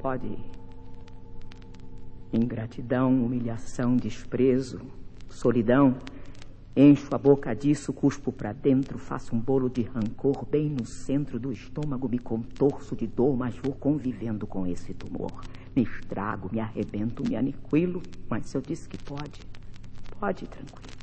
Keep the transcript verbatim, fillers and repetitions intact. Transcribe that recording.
pode. Ingratidão, humilhação, desprezo, solidão. Encho a boca disso, cuspo pra dentro, faço um bolo de rancor bem no centro do estômago, me contorço de dor, mas vou convivendo com esse tumor. Me estrago, me arrebento, me aniquilo, mas se eu disse que pode, pode, tranquilo.